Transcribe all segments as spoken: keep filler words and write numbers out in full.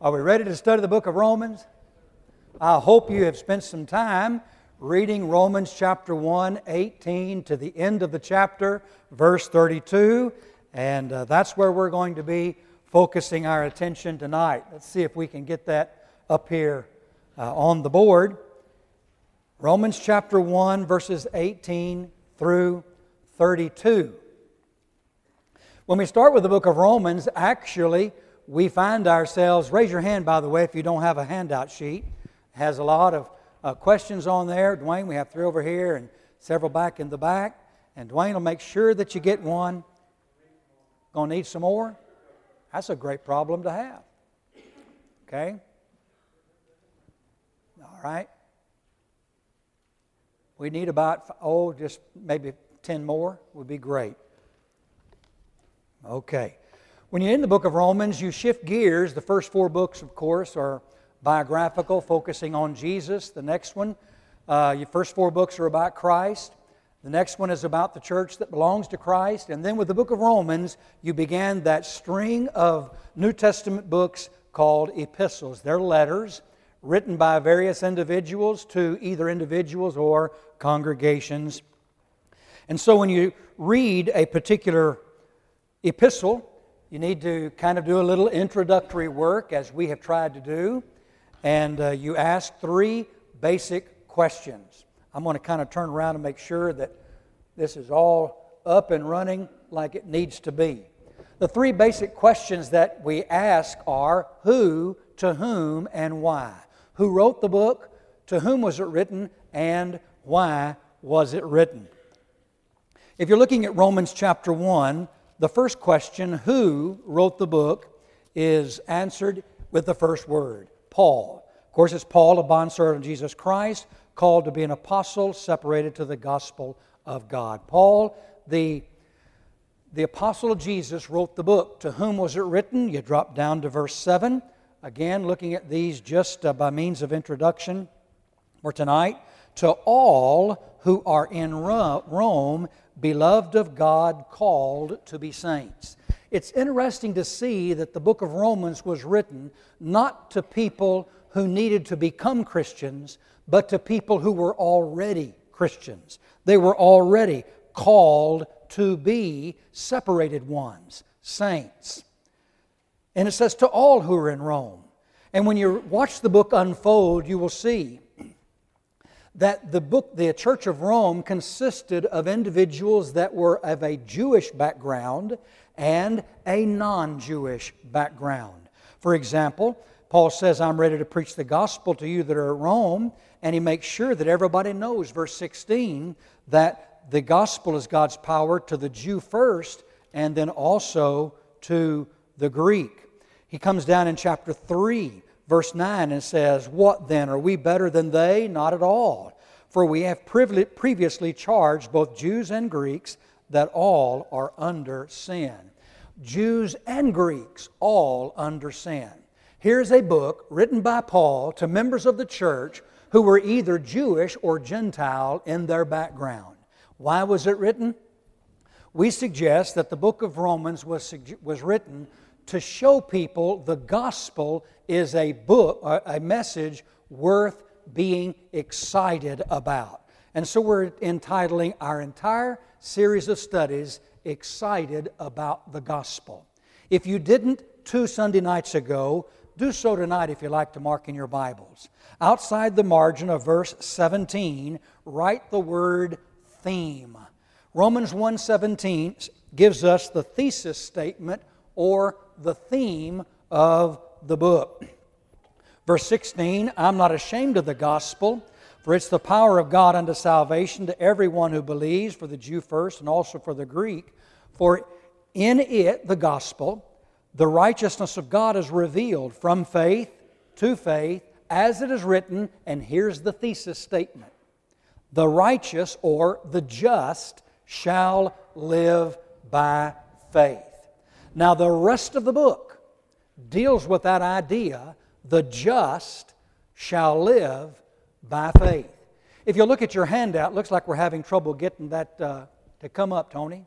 Are we ready to study the book of Romans? I hope you have spent some time reading Romans chapter one, eighteen to the end of the chapter, verse thirty-two. And uh, that's where we're going to be focusing our attention tonight. Let's see if we can get that up here uh, on the board. Romans chapter one, verses eighteen through thirty-two. When we start with the book of Romans, actually, we find ourselves, raise your hand by the way if you don't have a handout sheet. It has a lot of uh, questions on there. Dwayne, we have three over here and several back in the back. And Dwayne will make sure that you get one. Going to need some more? That's a great problem to have. Okay? All right. We need about, oh, just maybe ten more would be great. Okay. When you're in the book of Romans, you shift gears. The first four books, of course, are biographical, focusing on Jesus. The next one, uh, your first four books are about Christ. The next one is about the church that belongs to Christ. And then with the book of Romans, you began that string of New Testament books called epistles. They're letters written by various individuals to either individuals or congregations. And so when you read a particular epistle, you need to kind of do a little introductory work, as we have tried to do, and uh, you ask three basic questions. I'm going to kind of turn around and make sure that this is all up and running like it needs to be. The three basic questions that we ask are who, to whom, and why. Who wrote the book? To whom was it written? And why was it written? If you're looking at Romans chapter one, the first question, who wrote the book, is answered with the first word, Paul. Of course, it's Paul, a bondservant of Jesus Christ, called to be an apostle, separated to the gospel of God. Paul, the, the apostle of Jesus, wrote the book. To whom was it written? You drop down to verse seven. Again, looking at these just uh, by means of introduction for tonight. To all who are in Rome, beloved of God, called to be saints. It's interesting to see that the book of Romans was written not to people who needed to become Christians, but to people who were already Christians. They were already called to be separated ones, saints. And it says to all who are in Rome. And when you watch the book unfold, you will see that the book, the Church of Rome, consisted of individuals that were of a Jewish background and a non-Jewish background. For example, Paul says, I'm ready to preach the gospel to you that are at Rome, and he makes sure that everybody knows, verse sixteen, that the gospel is God's power to the Jew first, and then also to the Greek. He comes down in chapter three, verse nine, and says, what then? Are we better than they? Not at all. For we have previously charged both Jews and Greeks that all are under sin. Jews and Greeks, all under sin. Here's a book written by Paul to members of the church who were either Jewish or Gentile in their background. Why was it written? We suggest that the book of Romans was, was written to show people the gospel is a book, a message worth being excited about. And so we're entitling our entire series of studies, Excited About the Gospel. If you didn't two Sunday nights ago, do so tonight if you like to mark in your Bibles. Outside the margin of verse seventeen, write the word theme. Romans one seventeen gives us the thesis statement or the theme of the book. Verse sixteen, I'm not ashamed of the gospel, for it's the power of God unto salvation to everyone who believes, for the Jew first and also for the Greek. For in it, the gospel, the righteousness of God is revealed from faith to faith, as it is written, and here's the thesis statement. The righteous or the just shall live by faith. Now the rest of the book deals with that idea, the just shall live by faith. If you look at your handout, it looks like we're having trouble getting that uh, to come up, Tony.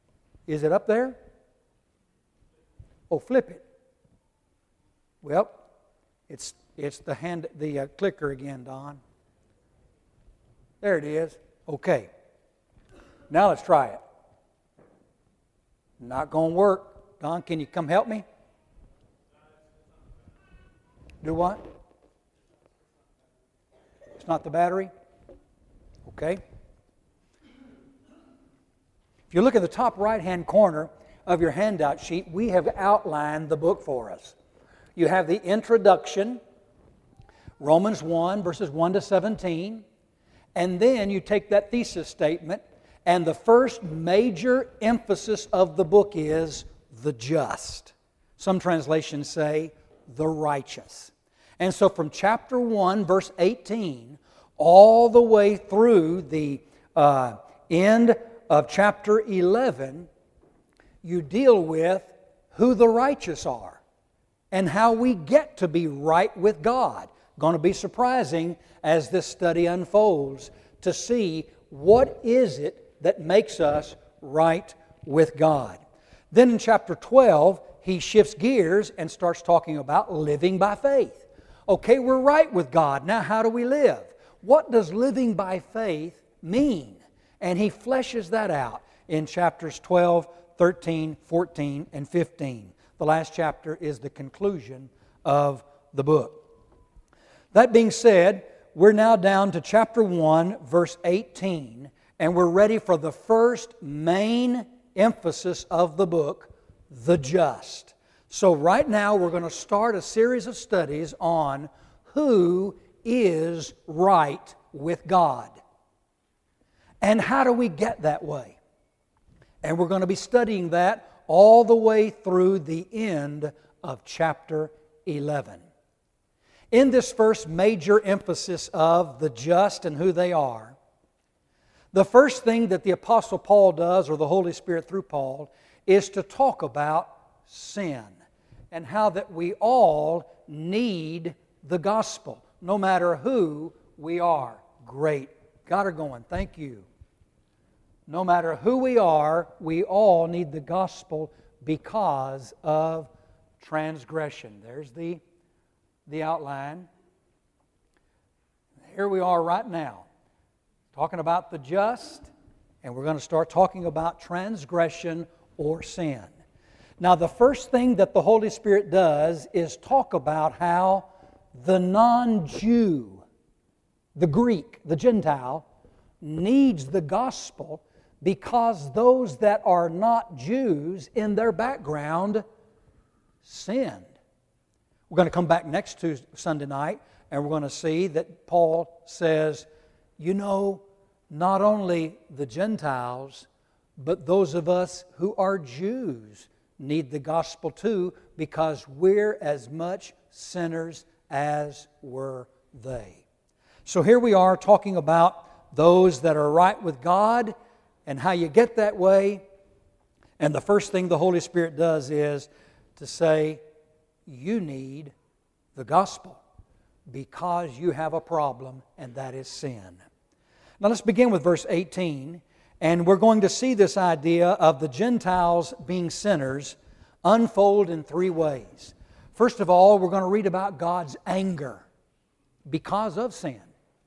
Is it up there? Oh, flip it. Well, It's, it's the, hand, the uh, clicker again, Don. There it is. Okay. Now let's try it. Not going to work. Don, can you come help me? Do what? It's not the battery? Okay. If you look at the top right-hand corner of your handout sheet, we have outlined the book for us. You have the introduction, Romans one, verses one to seventeen, and then you take that thesis statement, and the first major emphasis of the book is the just. Some translations say the righteous. And so from chapter one, verse eighteen, all the way through the uh, end of chapter eleven, you deal with who the righteous are and how we get to be right with God. Going to be surprising as this study unfolds to see what is it that makes us right with God. Then in chapter twelve, he shifts gears and starts talking about living by faith. Okay, we're right with God. Now how do we live? What does living by faith mean? And he fleshes that out in chapters twelve, thirteen, fourteen, and fifteen. The last chapter is the conclusion of the book. That being said, we're now down to chapter one, verse eighteen, and we're ready for the first main emphasis of the book, the just. So right now we're going to start a series of studies on who is right with God. And how do we get that way? And we're going to be studying that all the way through the end of chapter eleven. In this first major emphasis of the just and who they are, the first thing that the Apostle Paul does, or the Holy Spirit through Paul, is to talk about sin and how that we all need the gospel, no matter who we are. Great. Got her going. Thank you. No matter who we are, we all need the gospel because of transgression. There's the, the outline. Here we are right now, talking about the just, and we're going to start talking about transgression or sin. Now, the first thing that the Holy Spirit does is talk about how the non-Jew, the Greek, the Gentile, needs the gospel because those that are not Jews in their background sinned. We're going to come back next Tuesday, Sunday night, and we're going to see that Paul says, you know, not only the Gentiles, but those of us who are Jews need the gospel too, because we're as much sinners as were they. So here we are talking about those that are right with God and how you get that way. And the first thing the Holy Spirit does is to say, you need the gospel because you have a problem, and that is sin. Now let's begin with verse eighteen. And we're going to see this idea of the Gentiles being sinners unfold in three ways. First of all, we're going to read about God's anger because of sin.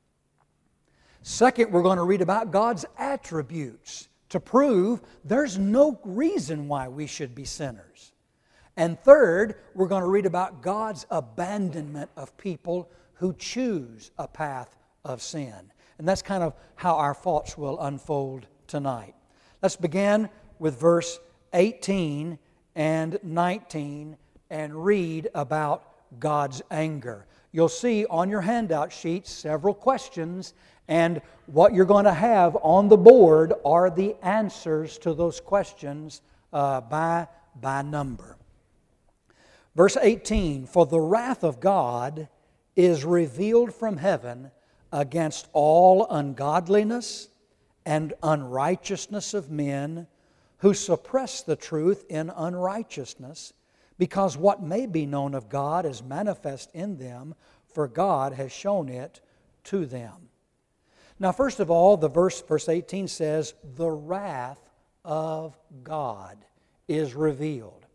Second, we're going to read about God's attributes to prove there's no reason why we should be sinners. And third, we're going to read about God's abandonment of people who choose a path of sin. And that's kind of how our thoughts will unfold tonight. Let's begin with verse eighteen and nineteen and read about God's anger. You'll see on your handout sheet several questions, and what you're going to have on the board are the answers to those questions uh, by, by number. Verse eighteen, for the wrath of God is revealed from heaven against all ungodliness and unrighteousness of men who suppress the truth in unrighteousness, because what may be known of God is manifest in them, for God has shown it to them. Now, first of all, the verse, verse eighteen says, the wrath of God is revealed.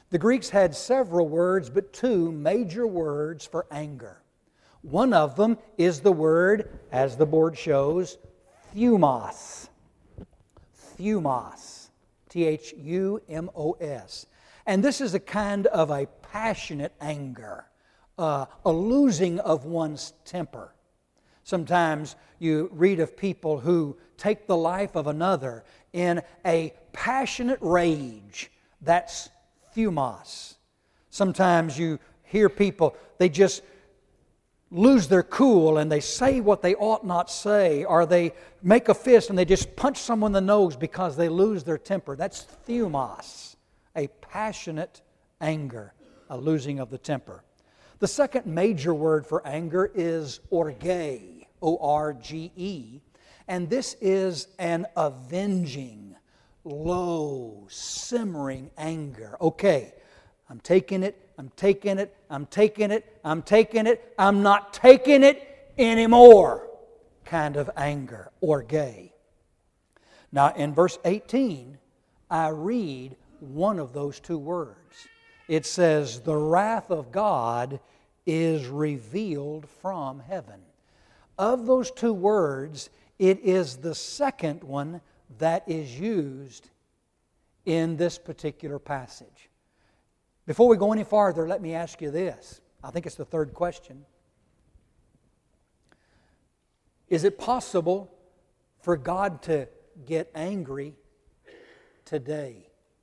The Greeks had several words, but two major words for anger. One of them is the word, as the board shows, thumos. Thumos. T H U M O S. And this is a kind of a passionate anger, uh, a losing of one's temper. Sometimes you read of people who take the life of another in a passionate rage. That's thumos. Sometimes you hear people, they just lose their cool and they say what they ought not say, or they make a fist and they just punch someone in the nose because they lose their temper. That's thumos, a passionate anger, a losing of the temper. The second major word for anger is orge, O R G E, and this is an avenging, low, simmering anger. Okay, I'm taking it, I'm taking it, I'm taking it, I'm taking it, I'm not taking it anymore kind of anger, orge. Now in verse eighteen, I read one of those two words. It says, the wrath of God is revealed from heaven. Of those two words, it is the second one that is used in this particular passage. Before we go any farther, let me ask you this. I think it's the third question. Is it possible for God to get angry today?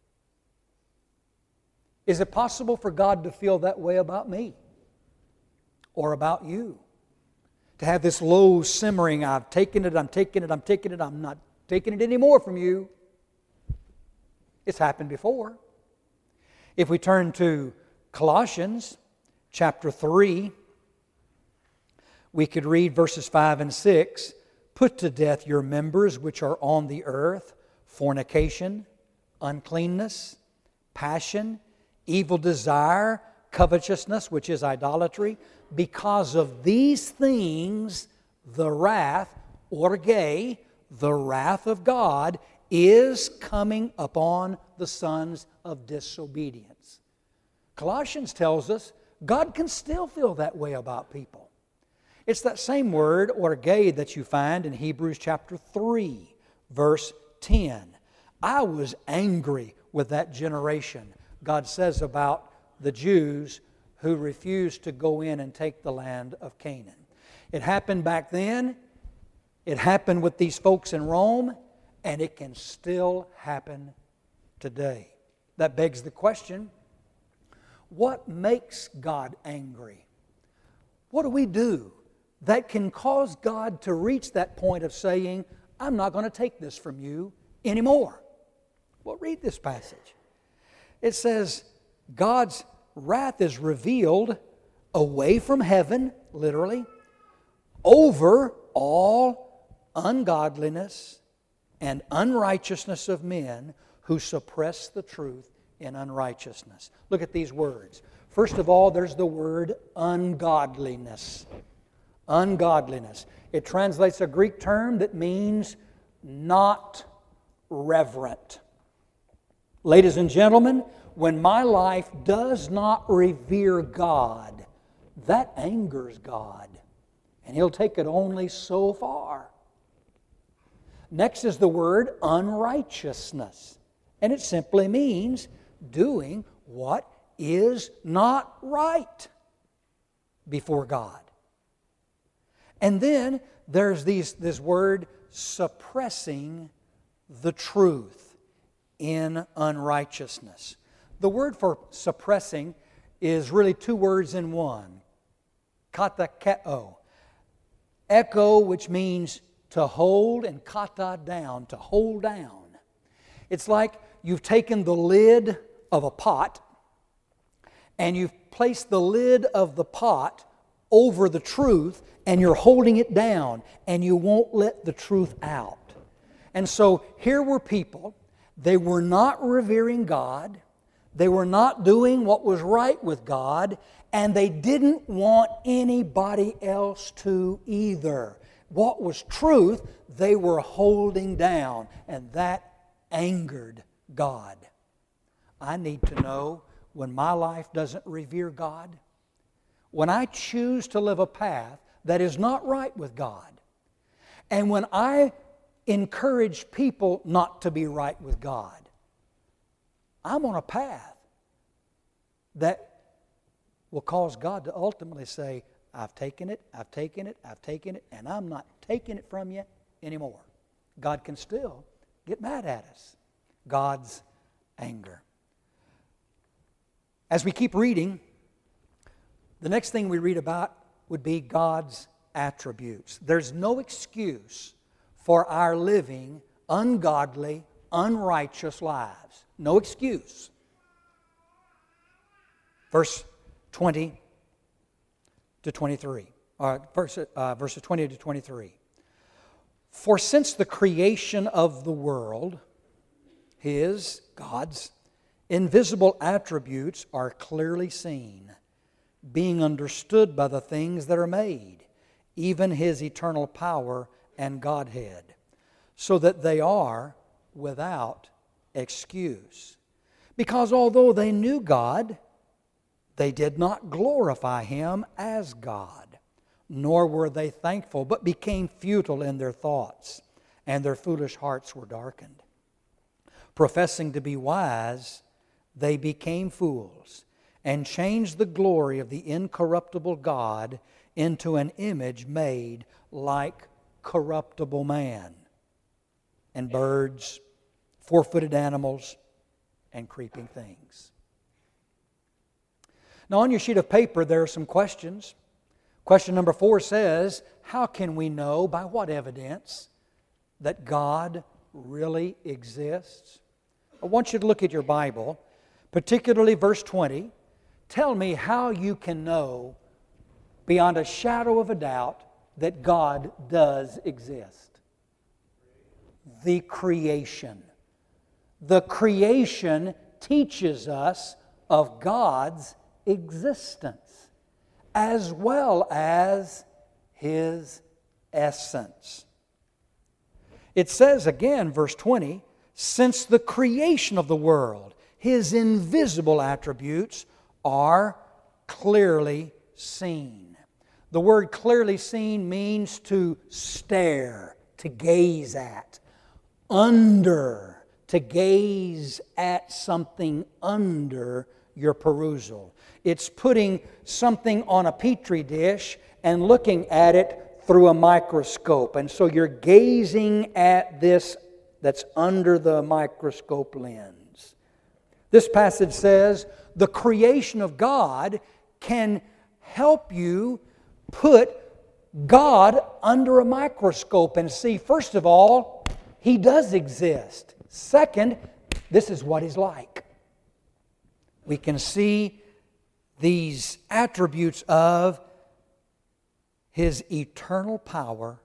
Is it possible for God to feel that way about me or about you? To have this low simmering, I've taken it, I'm taking it, I'm taking it, I'm not taking it anymore from you. It's happened before. If we turn to Colossians chapter three, we could read verses five and six. Put to death your members which are on the earth, fornication, uncleanness, passion, evil desire, covetousness, which is idolatry. Because of these things, the wrath, orge, the wrath of God, is coming upon the sons of disobedience. Colossians tells us God can still feel that way about people. It's that same word, orge, that you find in Hebrews chapter three, verse ten. I was angry with that generation, God says about the Jews who refused to go in and take the land of Canaan. It happened back then, it happened with these folks in Rome, and it can still happen today. That begs the question, what makes God angry? What do we do that can cause God to reach that point of saying, I'm not going to take this from you anymore? Well, read this passage. It says, God's wrath is revealed away from heaven, literally, over all ungodliness and unrighteousness of men who suppress the truth in unrighteousness. Look at these words. First of all, there's the word ungodliness. Ungodliness. It translates a Greek term that means not reverent. Ladies and gentlemen, when my life does not revere God, that angers God. And He'll take it only so far. Next is the word unrighteousness. And it simply means doing what is not right before God. And then there's these, this word suppressing the truth in unrighteousness. The word for suppressing is really two words in one. Katakeo. Echo, which means to hold, and kata, down, to hold down. It's like you've taken the lid of a pot and you've placed the lid of the pot over the truth and you're holding it down and you won't let the truth out. And so here were people, they were not revering God, they were not doing what was right with God, and they didn't want anybody else to either. What was truth, they were holding down, and that angered God. I need to know when my life doesn't revere God, when I choose to live a path that is not right with God, and when I encourage people not to be right with God, I'm on a path that will cause God to ultimately say, I've taken it, I've taken it, I've taken it, and I'm not taking it from you anymore. God can still get mad at us. God's anger. As we keep reading, the next thing we read about would be God's attributes. There's no excuse for our living ungodly, unrighteous lives. No excuse. Verse twenty to twenty-three. Or verse, uh, verses twenty to twenty-three. For since the creation of the world, His, God's, invisible attributes are clearly seen, being understood by the things that are made, even His eternal power and Godhead, so that they are without excuse. Because although they knew God, they did not glorify Him as God, nor were they thankful, but became futile in their thoughts, and their foolish hearts were darkened. Professing to be wise, they became fools, and changed the glory of the incorruptible God into an image made like corruptible man, and birds, four-footed animals, and creeping things. Now, on your sheet of paper, there are some questions. Question number four says, how can we know, by what evidence, that God really exists? I want you to look at your Bible, particularly verse twenty. Tell me how you can know, beyond a shadow of a doubt, that God does exist. The creation. The creation teaches us of God's existence, as well as His essence. It says again, verse twenty, since the creation of the world, His invisible attributes are clearly seen. The word clearly seen means to stare, to gaze at, under, to gaze at something under your perusal. It's putting something on a petri dish and looking at it through a microscope. And so you're gazing at this that's under the microscope lens. This passage says the creation of God can help you put God under a microscope and see, first of all, He does exist. Second, this is what He's like. We can see these attributes of His eternal power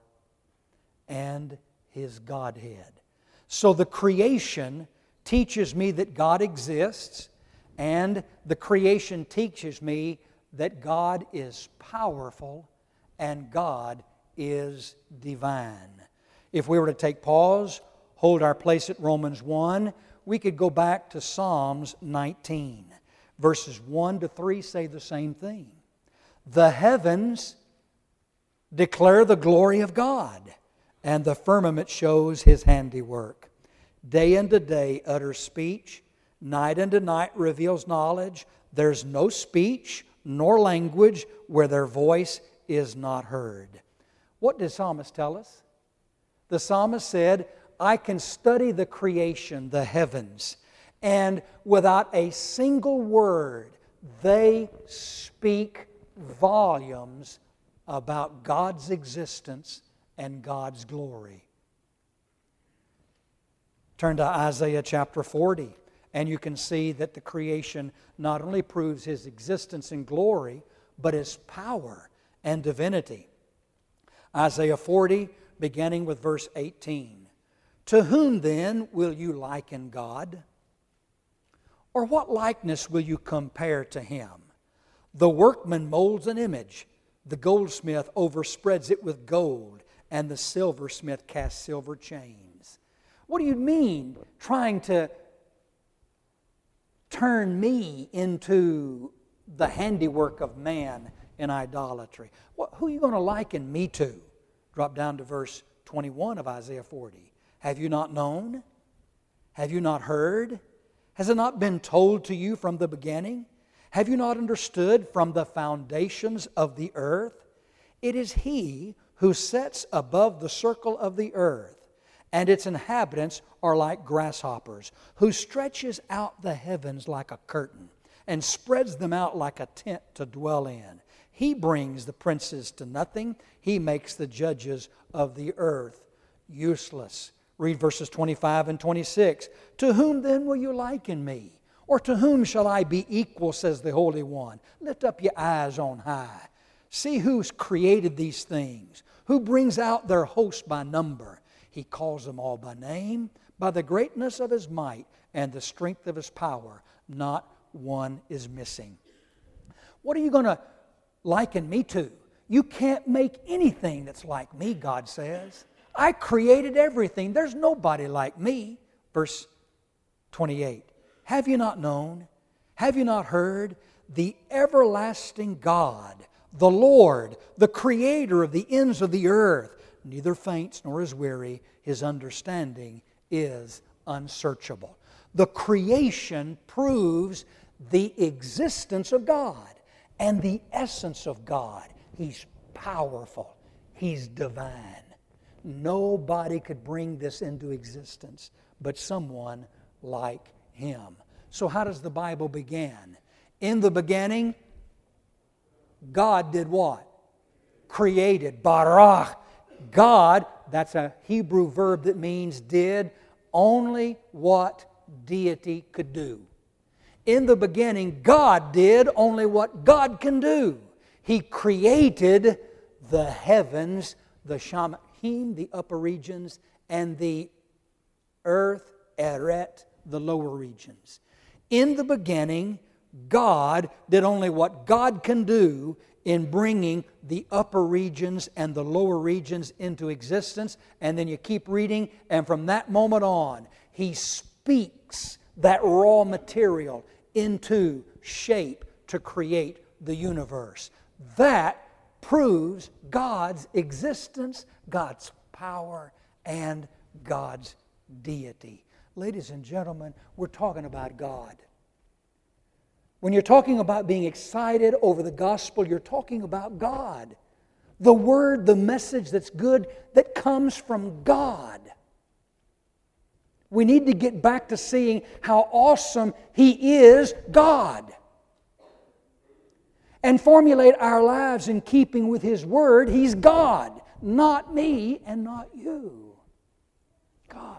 and His Godhead. So the creation teaches me that God exists, and the creation teaches me that God is powerful and God is divine. If we were to take pause, hold our place at Romans one, we could go back to Psalms nineteen. Verses one to three say the same thing. The heavens declare the glory of God, and the firmament shows His handiwork. Day unto day utters speech, night unto night reveals knowledge. There's no speech nor language where their voice is not heard. What did the psalmist tell us? The psalmist said, I can study the creation, the heavens, and without a single word, they speak volumes about God's existence and God's glory. Turn to Isaiah chapter forty, and you can see that the creation not only proves His existence and glory, but His power and divinity. Isaiah forty, beginning with verse eighteen. To whom then will you liken God? Or what likeness will you compare to Him? The workman molds an image. The goldsmith overspreads it with gold, and the silversmith casts silver chains. What do you mean trying to turn me into the handiwork of man in idolatry? What, who are you going to liken me to? Drop down to verse twenty-one of Isaiah forty. Have you not known? Have you not heard? Has it not been told to you from the beginning? Have you not understood from the foundations of the earth? It is He who sits above the circle of the earth, and its inhabitants are like grasshoppers, who stretches out the heavens like a curtain, and spreads them out like a tent to dwell in. He brings the princes to nothing. He makes the judges of the earth useless. Read verses twenty-five and twenty-six. To whom then will you liken me? Or to whom shall I be equal, says the Holy One? Lift up your eyes on high. See who's created these things, who brings out their host by number. He calls them all by name, by the greatness of His might and the strength of His power. Not one is missing. What are you going to liken me to? You can't make anything that's like me, God says. I created everything. There's nobody like me. Verse twenty-eight. Have you not known? Have you not heard? The everlasting God, the Lord, the Creator of the ends of the earth, neither faints nor is weary. His understanding is unsearchable. The creation proves the existence of God and the essence of God. He's powerful. He's divine. Nobody could bring this into existence but someone like Him. So how does the Bible begin? In the beginning, God did what? Created. Barach. God, that's a Hebrew verb that means did only what deity could do. In the beginning, God did only what God can do. He created the heavens, the Shamahim, the upper regions, and the earth, Eret, the lower regions. In the beginning, God did only what God can do in bringing the upper regions and the lower regions into existence. And then you keep reading, and from that moment on, He speaks that raw material into shape to create the universe. That proves God's existence, God's power, and God's deity. Ladies and gentlemen, we're talking about God. When you're talking about being excited over the gospel, you're talking about God. The word, the message that's good, that comes from God. We need to get back to seeing how awesome He is, God. And formulate our lives in keeping with His word. He's God, not me and not you. God.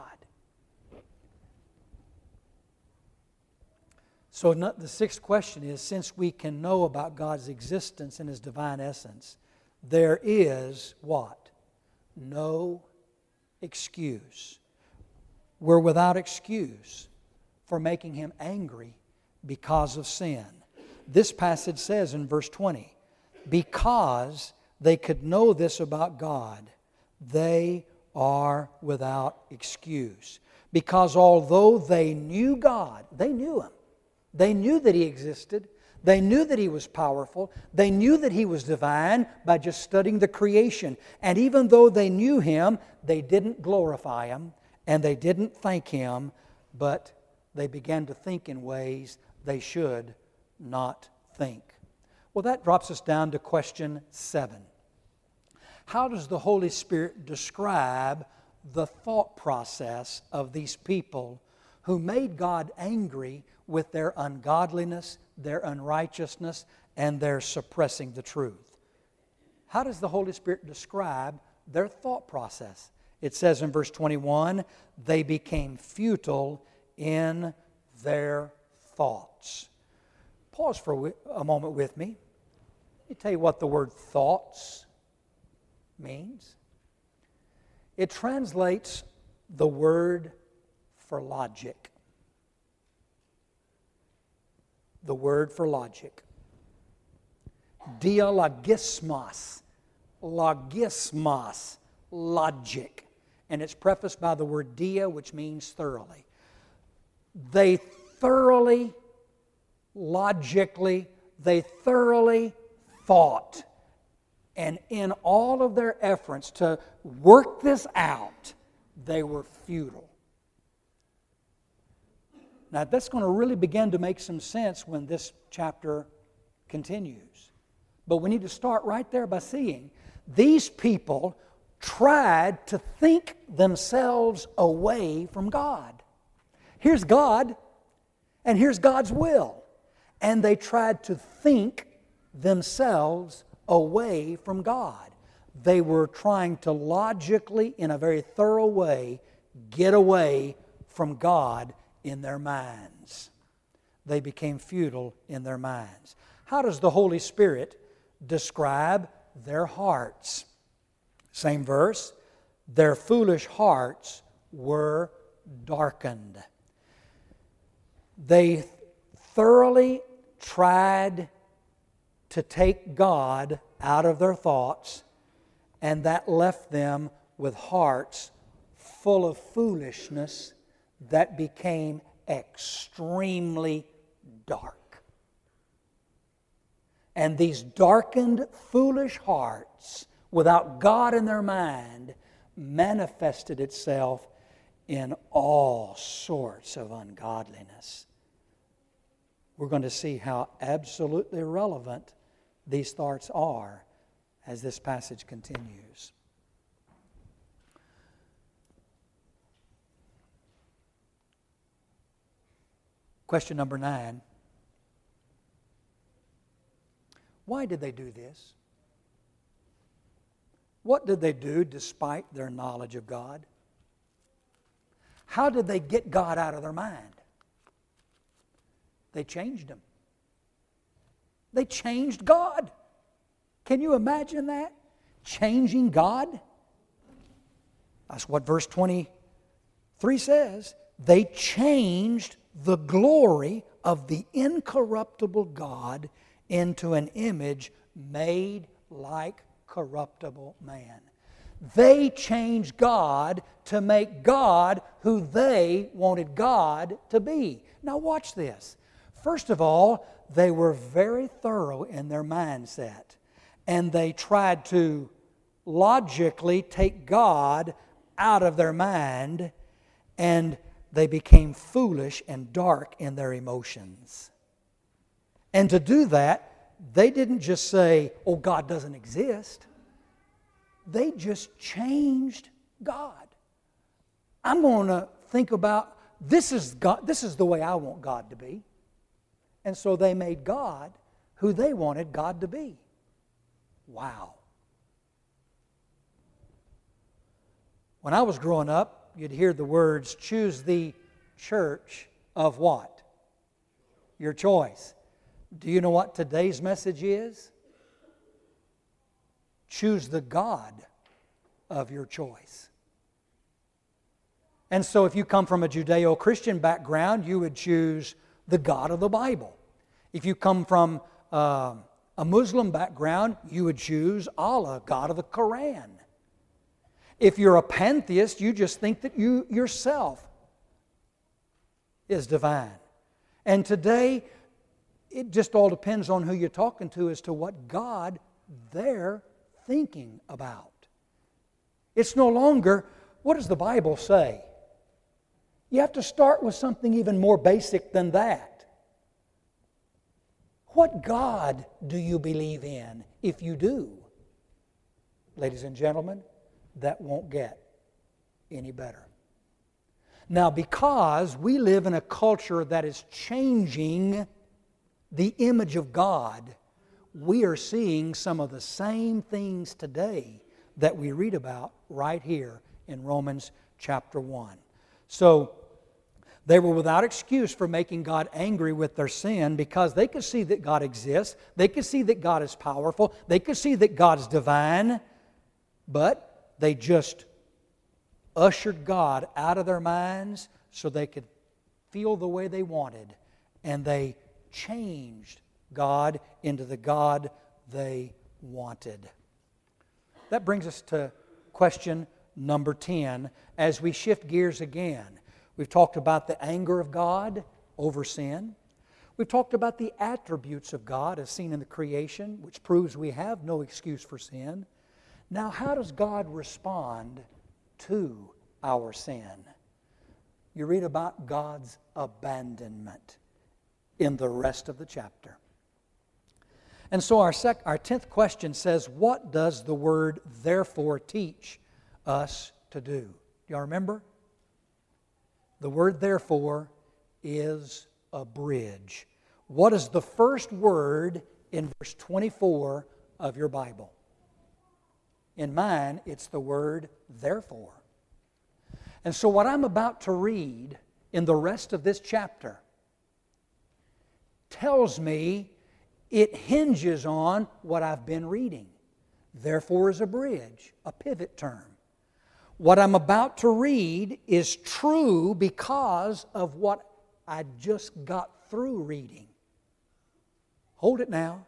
So the sixth question is, since we can know about God's existence and His divine essence, there is what? No excuse. We're without excuse for making Him angry because of sin. This passage says in verse twenty, because they could know this about God, they are without excuse. Because although they knew God, they knew Him. They knew that He existed. They knew that He was powerful. They knew that He was divine by just studying the creation. And even though they knew Him, they didn't glorify Him and they didn't thank Him, but they began to think in ways they should not think. Well, that drops us down to question seven. How does the Holy Spirit describe the thought process of these people who made God angry with their ungodliness, their unrighteousness, and their suppressing the truth? How does the Holy Spirit describe their thought process? It says in verse twenty-one, they became futile in their thoughts. Pause for a moment with me. Let me tell you what the word thoughts means. It translates the word for logic. The word for logic. Dialogismos. Logismos. Logic. And it's prefaced by the word dia, which means thoroughly. They thoroughly logically, they thoroughly thought. And in all of their efforts to work this out, they were futile. Now, that's going to really begin to make some sense when this chapter continues. But we need to start right there by seeing these people tried to think themselves away from God. Here's God, and here's God's will. And they tried to think themselves away from God. They were trying to logically, in a very thorough way, get away from God in their minds. They became futile in their minds. How does the Holy Spirit describe their hearts? Same verse. Their foolish hearts were darkened. They thoroughly tried to take God out of their thoughts, and that left them with hearts full of foolishness that became extremely dark. And these darkened, foolish hearts, without God in their mind, manifested itself in all sorts of ungodliness. We're going to see how absolutely relevant these thoughts are as this passage continues. Question number nine. Why did they do this? What did they do despite their knowledge of God? How did they get God out of their mind? They changed Him. They changed God. Can you imagine that? Changing God? That's what verse twenty-three says. They changed the glory of the incorruptible God into an image made like corruptible man. They changed God to make God who they wanted God to be. Now watch this. First of all, they were very thorough in their mindset, and they tried to logically take God out of their mind, and they became foolish and dark in their emotions. And to do that, they didn't just say, oh, God doesn't exist. They just changed God. I'm going to think about, this is God, this is the way I want God to be. And so they made God who they wanted God to be. Wow. When I was growing up, you'd hear the words, choose the church of what? Your choice. Do you know what today's message is? Choose the God of your choice. And so if you come from a Judeo-Christian background, you would choose the God of the Bible. If you come from uh, a Muslim background, you would choose Allah, God of the Quran. If you're a pantheist, you just think that you yourself is divine. And today, it just all depends on who you're talking to as to what God they're thinking about. It's no longer, what does the Bible say? You have to start with something even more basic than that. What God do you believe in? If you do, ladies and gentlemen, that won't get any better. Now, because we live in a culture that is changing the image of God, we are seeing some of the same things today that we read about right here in Romans chapter one. So, they were without excuse for making God angry with their sin because they could see that God exists, they could see that God is powerful, they could see that God is divine, but they just ushered God out of their minds so they could feel the way they wanted, and they changed God into the God they wanted. That brings us to question number ten as we shift gears again. We've talked about the anger of God over sin. We've talked about the attributes of God as seen in the creation, which proves we have no excuse for sin. Now, how does God respond to our sin? You read about God's abandonment in the rest of the chapter. And so our, sec- our tenth question says, what does the word therefore teach us to do? Do y'all remember? The word therefore is a bridge. What is the first word in verse twenty-four of your Bible? In mine, it's the word therefore. And so what I'm about to read in the rest of this chapter tells me it hinges on what I've been reading. Therefore is a bridge, a pivot term. What I'm about to read is true because of what I just got through reading. Hold it now.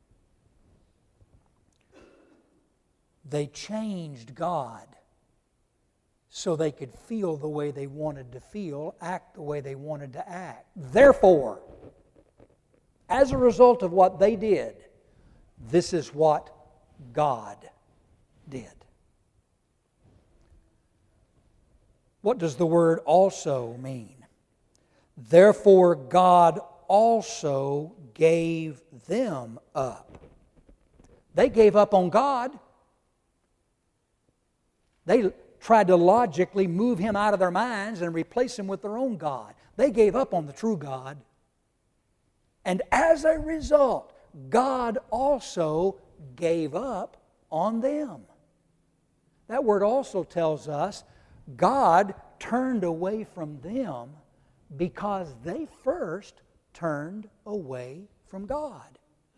They changed God so they could feel the way they wanted to feel, act the way they wanted to act. Therefore, as a result of what they did, this is what God did. What does the word also mean? Therefore, God also gave them up. They gave up on God. They tried to logically move Him out of their minds and replace Him with their own God. They gave up on the true God. And as a result, God also gave up on them. That word also tells us God turned away from them because they first turned away from God.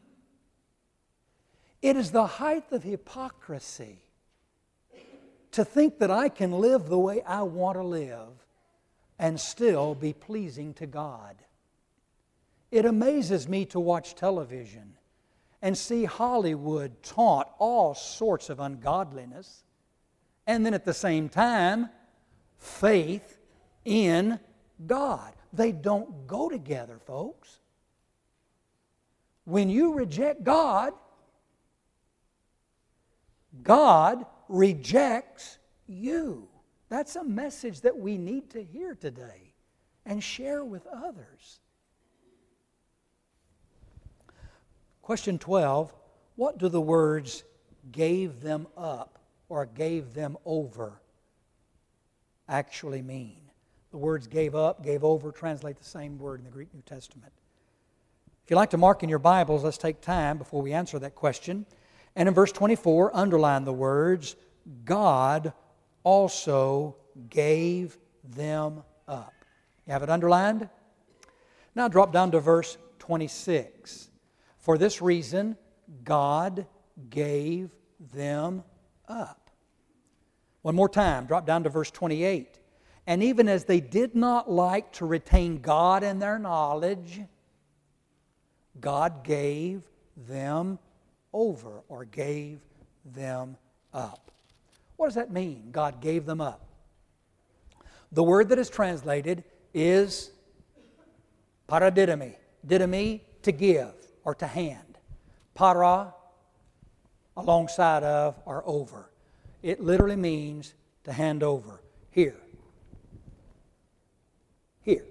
It is the height of hypocrisy to think that I can live the way I want to live and still be pleasing to God. It amazes me to watch television and see Hollywood taunt all sorts of ungodliness, and then at the same time, faith in God. They don't go together, folks. When you reject God, God rejects you. That's a message that we need to hear today and share with others. Question twelve, what do the words gave them up or gave them over actually mean? The words gave up, gave over translate the same word in the Greek New Testament. If you'd like to mark in your Bibles, let's take time before we answer that question. And in verse twenty-four, underline the words, God also gave them up. You have it underlined? Now drop down to verse twenty-six. For this reason, God gave them up. One more time, drop down to verse twenty-eight. And even as they did not like to retain God in their knowledge, God gave them over or gave them up. What does that mean, God gave them up? The word that is translated is paradidomi. Didomi, to give or to hand. Para, alongside of or over. It literally means to hand over. Here. Here.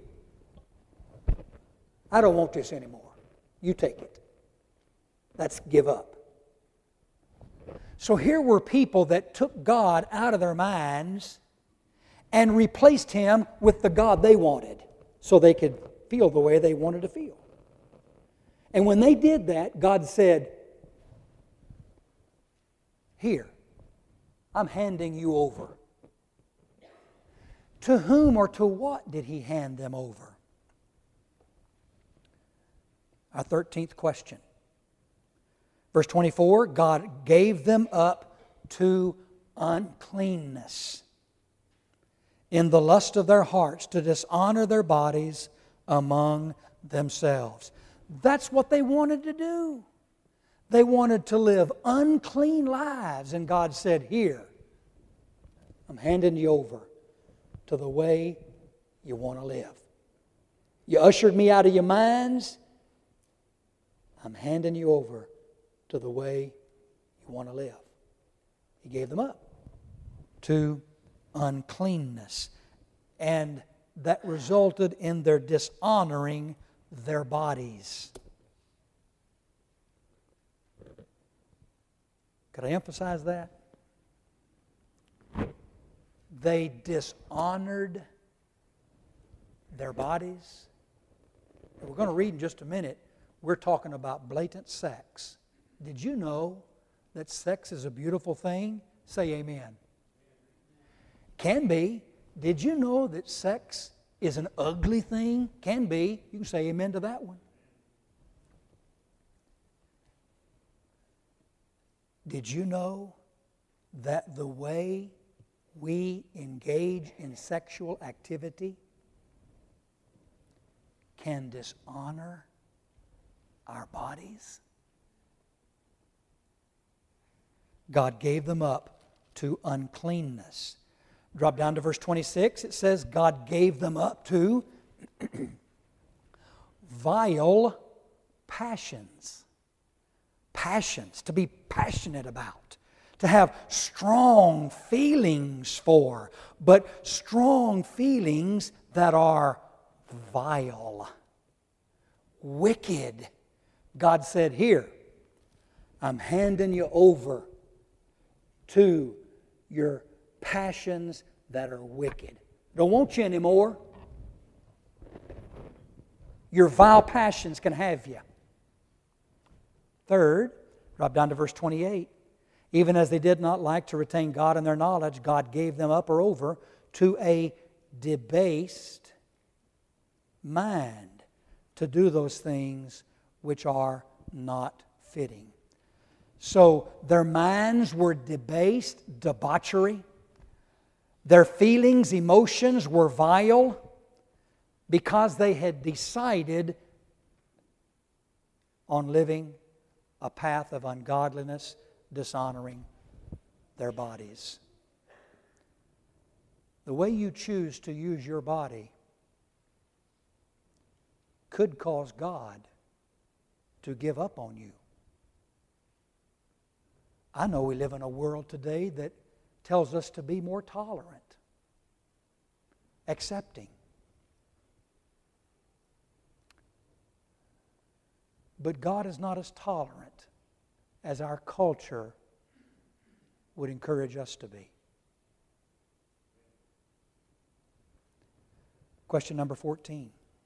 I don't want this anymore. You take it. That's give up. So here were people that took God out of their minds and replaced Him with the God they wanted so they could feel the way they wanted to feel. And when they did that, God said, here, I'm handing you over. To whom or to what did He hand them over? Our thirteenth question. Verse twenty-four, God gave them up to uncleanness in the lust of their hearts to dishonor their bodies among themselves. That's what they wanted to do. They wanted to live unclean lives, and God said, here, I'm handing you over to the way you want to live. You ushered me out of your minds, I'm handing you over to the way you want to live. He gave them up to uncleanness. And that resulted in their dishonoring their bodies. Could I emphasize that? They dishonored their bodies. And we're going to read in just a minute. We're talking about blatant sex. Did you know that sex is a beautiful thing? Say amen. Can be. Did you know that sex is an ugly thing? Can be. You can say amen to that one. Did you know that the way we engage in sexual activity can dishonor our bodies? God gave them up to uncleanness. Drop down to verse twenty-six. It says, God gave them up to vile passions. Passions, to be passionate about, to have strong feelings for, but strong feelings that are vile, wicked. God said, here, I'm handing you over to your passions that are wicked. Don't want you anymore. Your vile passions can have you. Third, drop down to verse twenty-eight. Even as they did not like to retain God in their knowledge, God gave them up or over to a debased mind to do those things which are not fitting. So their minds were debased, debauchery. Their feelings, emotions were vile because they had decided on living a path of ungodliness, dishonoring their bodies. The way you choose to use your body could cause God to give up on you. I know we live in a world today that tells us to be more tolerant, accepting. But God is not as tolerant as our culture would encourage us to be. Question number fourteen.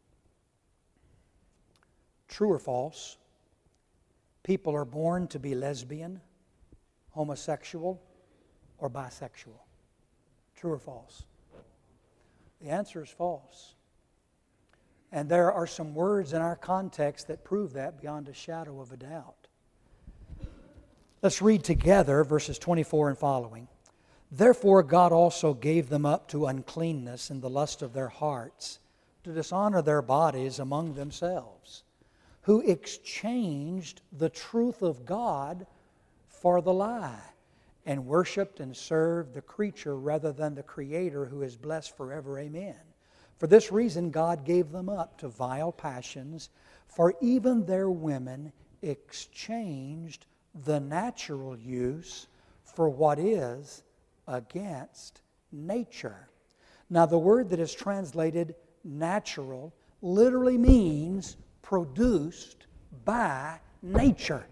True or false? People are born to be lesbian, homosexual, or bisexual. True or false? The answer is false. And there are some words in our context that prove that beyond a shadow of a doubt. Let's read together verses twenty-four and following. Therefore God also gave them up to uncleanness in the lust of their hearts, to dishonor their bodies among themselves, who exchanged the truth of God for the lie, and worshipped and served the creature rather than the Creator, who is blessed forever. Amen. For this reason God gave them up to vile passions, for even their women exchanged the natural use for what is against nature. Now the word that is translated natural literally means produced by nature.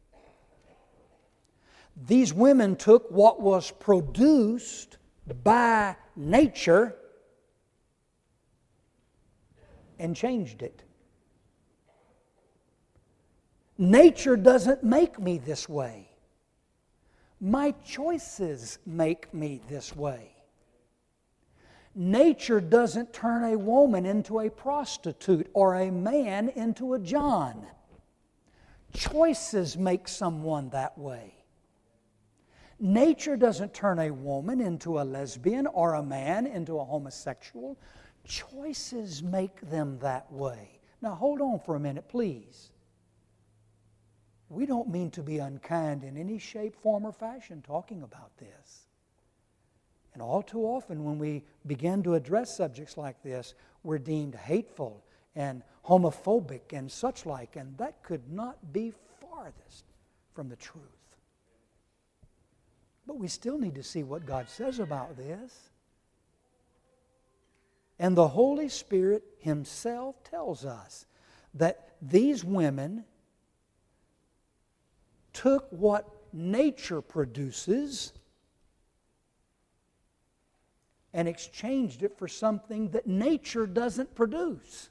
These women took what was produced by nature and changed it. Nature doesn't make me this way. My choices make me this way. Nature doesn't turn a woman into a prostitute or a man into a John. Choices make someone that way. Nature doesn't turn a woman into a lesbian or a man into a homosexual. Choices make them that way. Now hold on for a minute, please. We don't mean to be unkind in any shape, form, or fashion talking about this. And all too often when we begin to address subjects like this, we're deemed hateful and homophobic and such like, and that could not be farthest from the truth. But we still need to see what God says about this. And the Holy Spirit Himself tells us that these women took what nature produces and exchanged it for something that nature doesn't produce.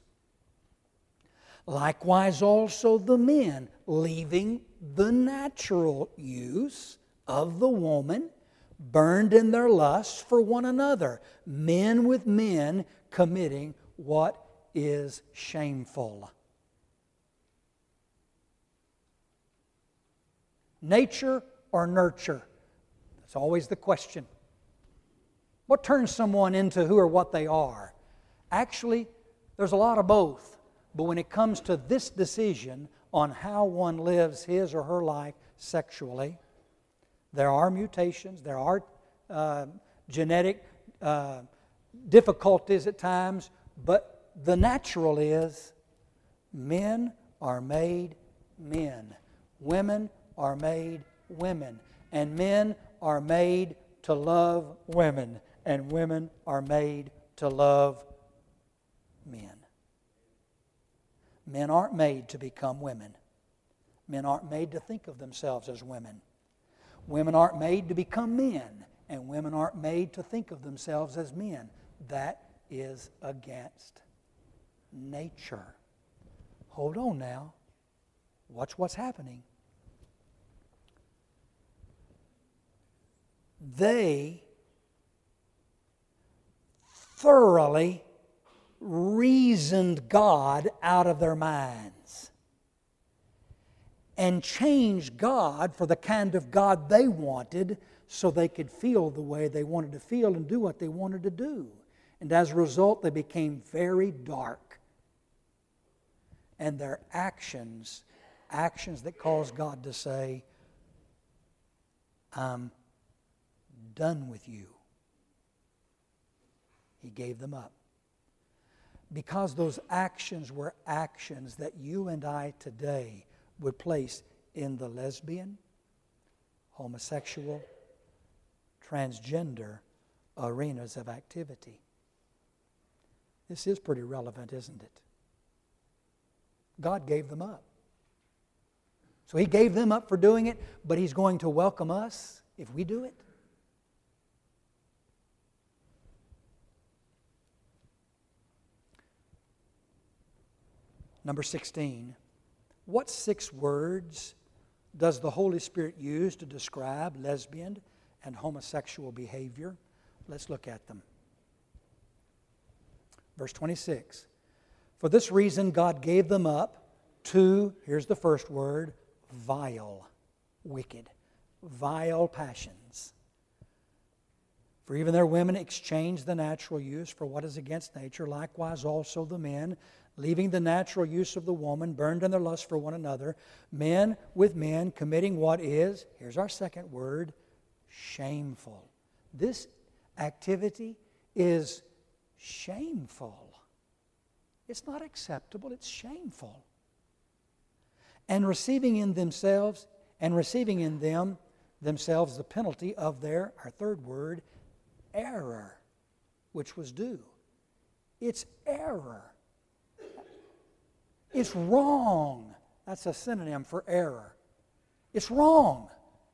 Likewise also the men, leaving the natural use of the woman, burned in their lust for one another, men with men committing what is shameful. Nature or nurture? That's always the question. What turns someone into who or what they are? Actually, there's a lot of both. But when it comes to this decision on how one lives his or her life sexually, there are mutations, there are uh, genetic uh, difficulties at times, but the natural is men are made men. Women are made women. And men are made to love women. And women are made to love men. Men aren't made to become women. Men aren't made to think of themselves as women. Women aren't made to become men. And women aren't made to think of themselves as men. That is against nature. Hold on now. Watch what's happening. They thoroughly reasoned God out of their minds and changed God for the kind of God they wanted so they could feel the way they wanted to feel and do what they wanted to do. And as a result, they became very dark. And their actions, actions that caused God to say, I'm done with you. He gave them up. Because those actions were actions that you and I today would place in the lesbian, homosexual, transgender arenas of activity. This is pretty relevant, isn't it? God gave them up. So He gave them up for doing it, but He's going to welcome us if we do it. Number sixteen, what six words does the Holy Spirit use to describe lesbian and homosexual behavior? Let's look at them. Verse twenty-six, for this reason God gave them up to, here's the first word, vile, wicked, vile passions. For even their women exchanged the natural use for what is against nature. Likewise also the men, leaving the natural use of the woman, burned in their lust for one another. Men with men committing what is, here's our second word, shameful. This activity is shameful. It's not acceptable, it's shameful. And receiving in themselves, and receiving in them themselves the penalty of their, our third word, error, which was due. It's error. It's wrong. That's a synonym for error. It's wrong.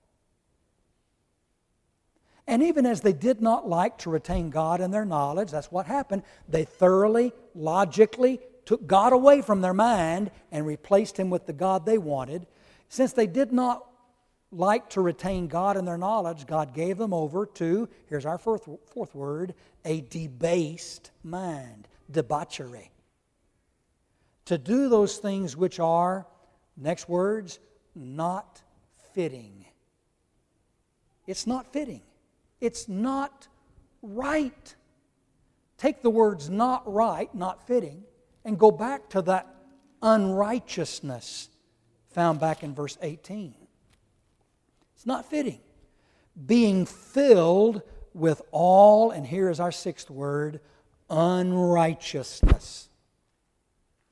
And even as they did not like to retain God in their knowledge, that's what happened. They thoroughly, logically took God away from their mind and replaced Him with the God they wanted. Since they did not like to retain God in their knowledge, God gave them over to, here's our fourth, fourth word, a debased mind, debauchery. To do those things which are, next words, not fitting. It's not fitting. It's not right. Take the words not right, not fitting, and go back to that unrighteousness found back in verse eighteen. It's not fitting. Being filled with all, and here is our sixth word, unrighteousness.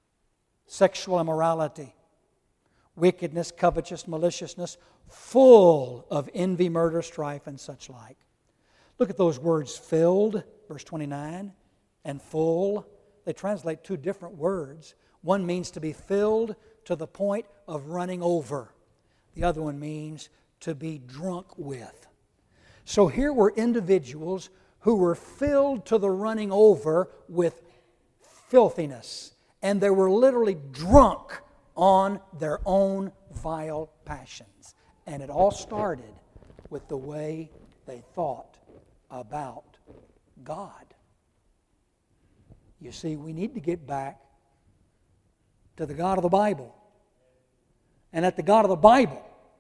sexual immorality, wickedness, covetousness, maliciousness, full of envy, murder, strife, and such like. Look at those words, filled, verse twenty-nine, and full. They translate two different words. One means to be filled to the point of running over. The other one means to be drunk with. So here were individuals who were filled to the running over with filthiness. And they were literally drunk on their own vile passions. And it all started with the way they thought about God. You see, we need to get back to the God of the Bible. And let the God of the Bible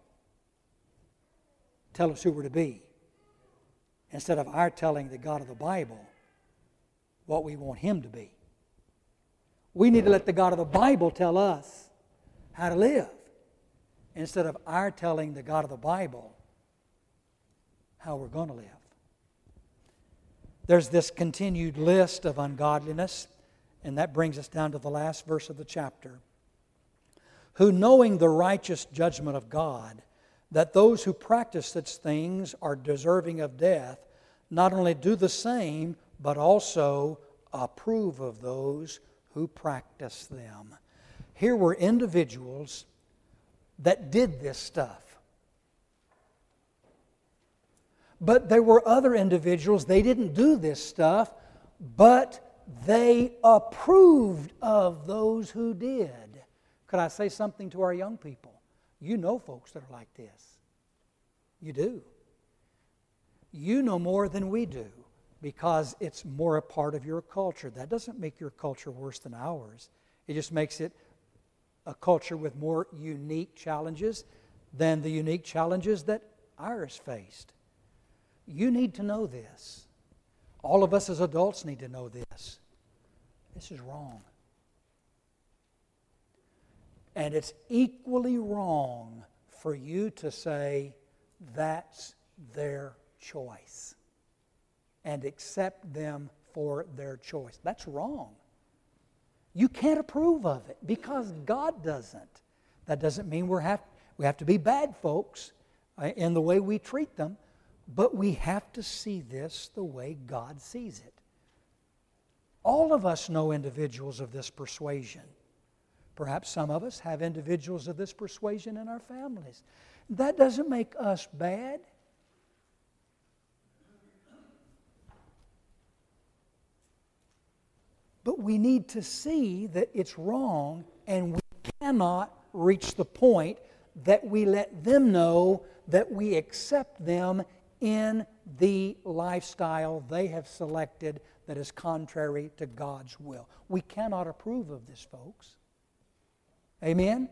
tell us who we're to be, instead of our telling the God of the Bible what we want Him to be. We need to let the God of the Bible tell us how to live, instead of our telling the God of the Bible how we're going to live. There's this continued list of ungodliness, and that brings us down to the last verse of the chapter. Who, knowing the righteous judgment of God, that those who practice such things are deserving of death, not only do the same, but also approve of those who practice them. Here were individuals that did this stuff. But there were other individuals, they didn't do this stuff, but they approved of those who did. Could I say something to our young people? You know folks that are like this. You do. You know more than we do because it's more a part of your culture. That doesn't make your culture worse than ours. It just makes it a culture with more unique challenges than the unique challenges that ours faced. You need to know this. All of us as adults need to know this. This is wrong. And it's equally wrong for you to say, that's their choice, and accept them for their choice. That's wrong. You can't approve of it because God doesn't. That doesn't mean we have, we have to be bad folks in the way we treat them, but we have to see this the way God sees it. All of us know individuals of this persuasion. Perhaps some of us have individuals of this persuasion in our families. That doesn't make us bad. But we need to see that it's wrong, and we cannot reach the point that we let them know that we accept them in the lifestyle they have selected that is contrary to God's will. We cannot approve of this, folks. Amen?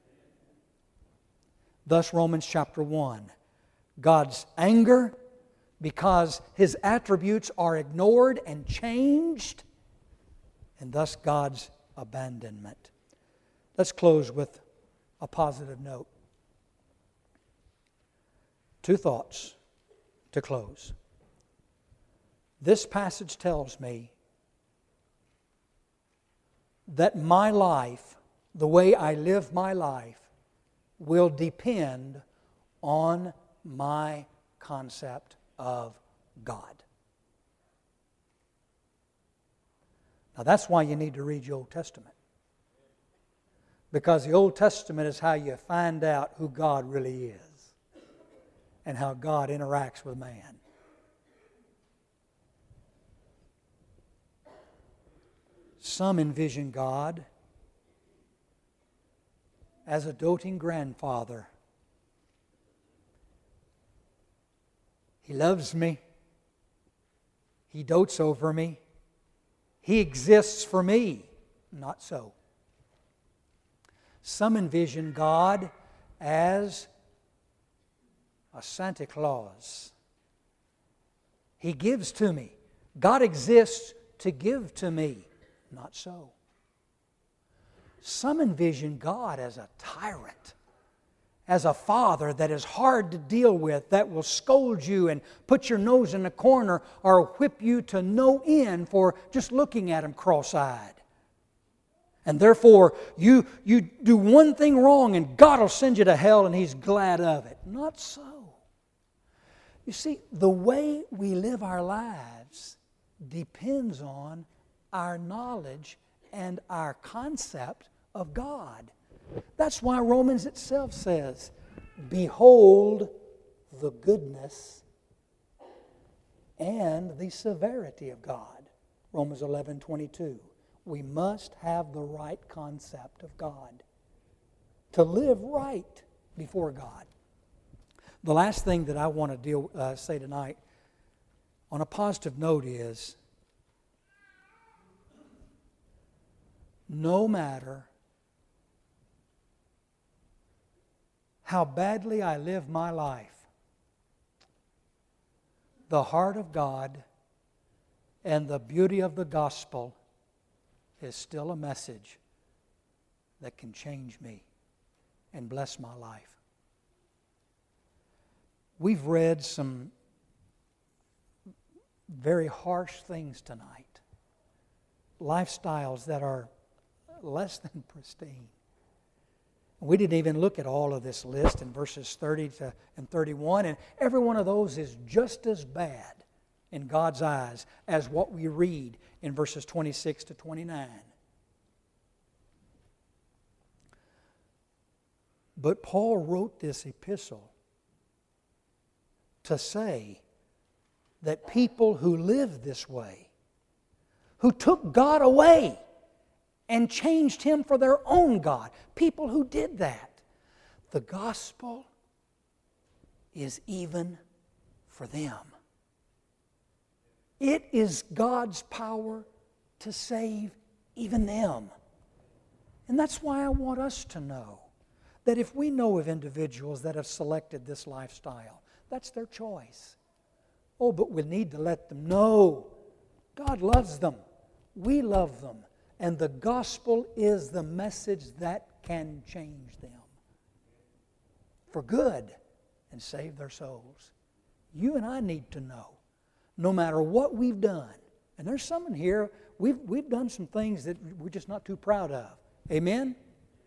Thus, Romans chapter one. God's anger because His attributes are ignored and changed, and thus God's abandonment. Let's close with a positive note. Two thoughts to close. This passage tells me that my life, the way I live my life, will depend on my concept of God. Now that's why you need to read your Old Testament. Because the Old Testament is how you find out who God really is and how God interacts with man. Some envision God as a doting grandfather. He loves me. He dotes over me. He exists for me. Not so. Some envision God as a Santa Claus. He gives to me. God exists to give to me. Not so. Some envision God as a tyrant, as a father that is hard to deal with, that will scold you and put your nose in a corner or whip you to no end for just looking at Him cross-eyed. And therefore, you, you do one thing wrong and God will send you to hell and He's glad of it. Not so. You see, the way we live our lives depends on our knowledge and our concept of God. That's why Romans itself says, behold the goodness and the severity of God. Romans eleven twenty-two. We must have the right concept of God to live right before God. The last thing that I want to deal uh, say tonight on a positive note is, no matter how badly I live my life, the heart of God and the beauty of the gospel is still a message that can change me and bless my life. We've read some very harsh things tonight. Lifestyles that are less than pristine. We didn't even look at all of this list in verses thirty to and thirty-one, and every one of those is just as bad in God's eyes as what we read in verses twenty-six to twenty-nine. But Paul wrote this epistle to say that people who live this way, who took God away and changed Him for their own God, people who did that, the gospel is even for them. It is God's power to save even them. And that's why I want us to know that if we know of individuals that have selected this lifestyle, that's their choice. Oh, but we need to let them know God loves them. We love them. And the gospel is the message that can change them for good and save their souls. You and I need to know, no matter what we've done, and there's some in here, we've, we've done some things that we're just not too proud of. Amen?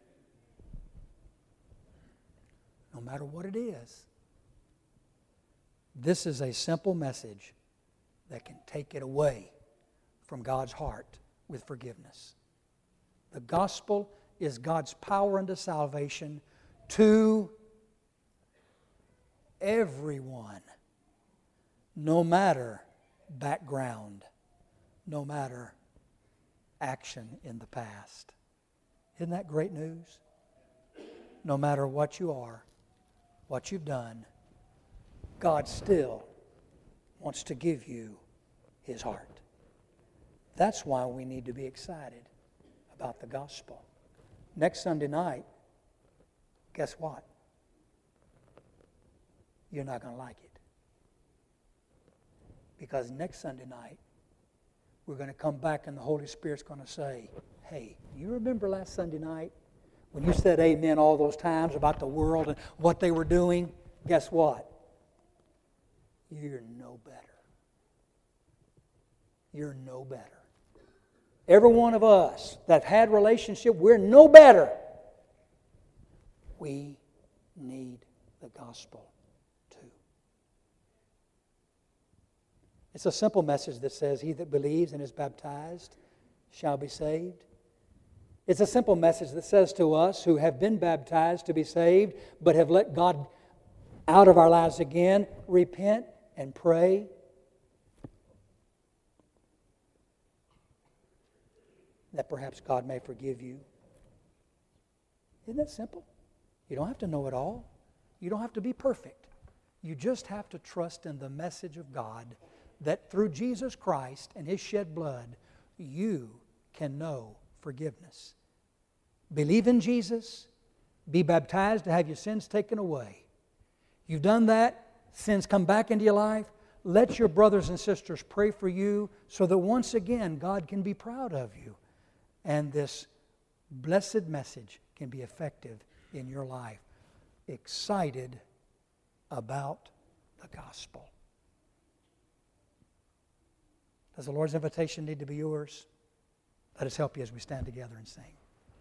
No matter what it is, this is a simple message that can take it away from God's heart with forgiveness. The gospel is God's power unto salvation to everyone, no matter background, no matter action in the past. Isn't that great news? No matter what you are, what you've done, God still wants to give you His heart. That's why we need to be excited about the gospel. Next Sunday night, guess what? You're not going to like it. Because next Sunday night, we're going to come back and the Holy Spirit's going to say, hey, you remember last Sunday night when you said amen all those times about the world and what they were doing? Guess what? You're no better. You're no better. Every one of us that had relationship, we're no better. We need the gospel too. It's a simple message that says, he that believes and is baptized shall be saved. It's a simple message that says to us who have been baptized to be saved, but have let God out of our lives again, repent and pray. That perhaps God may forgive you. Isn't that simple? You don't have to know it all. You don't have to be perfect. You just have to trust in the message of God that through Jesus Christ and His shed blood, you can know forgiveness. Believe in Jesus. Be baptized to have your sins taken away. You've done that. Sins come back into your life. Let your brothers and sisters pray for you so that once again God can be proud of you. And this blessed message can be effective in your life. Excited about the gospel. Does the Lord's invitation need to be yours? Let us help you as we stand together and sing.